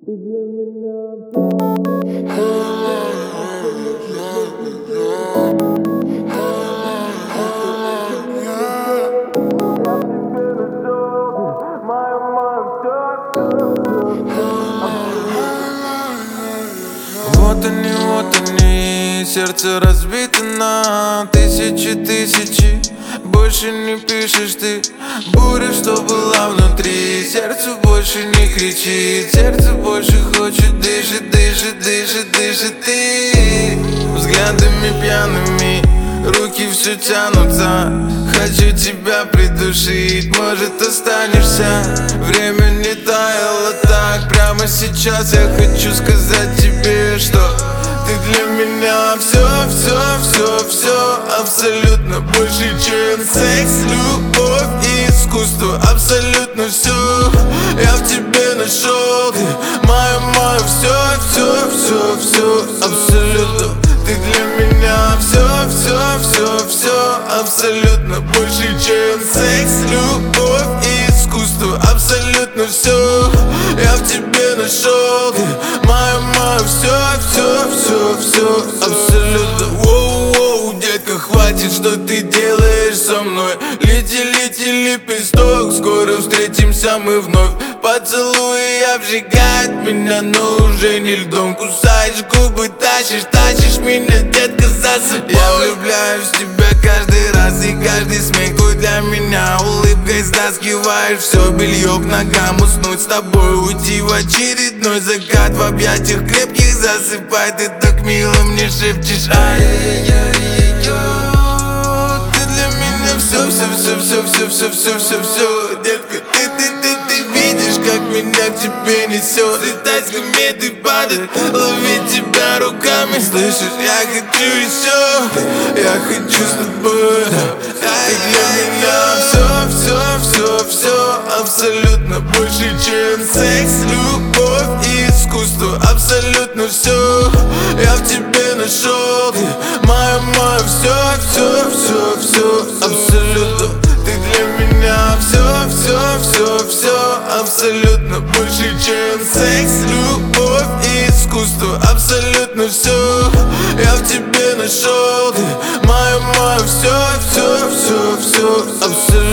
Ты для меня вот они, сердце разбито на тысячи. Больше не пишешь ты буря, что была внутри. Сердце больше не кричит, сердце больше хочет, дышит ты. Взглядами пьяными, руки все тянутся. Хочу тебя придушить, может останешься. Время не таяло так. Прямо сейчас я хочу сказать тебе, что ты для меня все, абсолютно больше, чем секс, любовь и искусство. Абсолютно все я в тебе нашел. Ты мое все, абсолютно. Ты для меня все, абсолютно больше, чем секс, любовь и искусство. Абсолютно все я в тебе нашел. Ты мое все, абсолютно. Воу, детка, хватит, что ты делаешь со мной. Лети, лепесток, скоро встретимся мы вновь. Поцелуи обжигают меня, но уже не льдом. Кусаешь губы, тащишь меня, детка, за собой. Я влюбляюсь в тебя каждый раз, и каждый смех твой для меня. Улыбкой стаскиваешь все белье к ногам. Уснуть с тобой, уйти в очередной закат. В объятиях крепких засыпай. Ты так мило мне шепчешь, ай-яй-яй-яй. Ты для меня все, детка. Ты видишь, как меня к тебе несет. Летать с кометы падает, ловить тебя руками. Слышишь, я хочу еще, я хочу с тобой. Ты для меня все, абсолютно больше, чем секс, любовь и искусство. Абсолютно все я в тебе нашел. Ты мое все, абсолютно. Ты для меня все, абсолютно больше, чем секс, любовь и искусство. Абсолютно все я в тебе нашел. Ты мое все, абсолютно.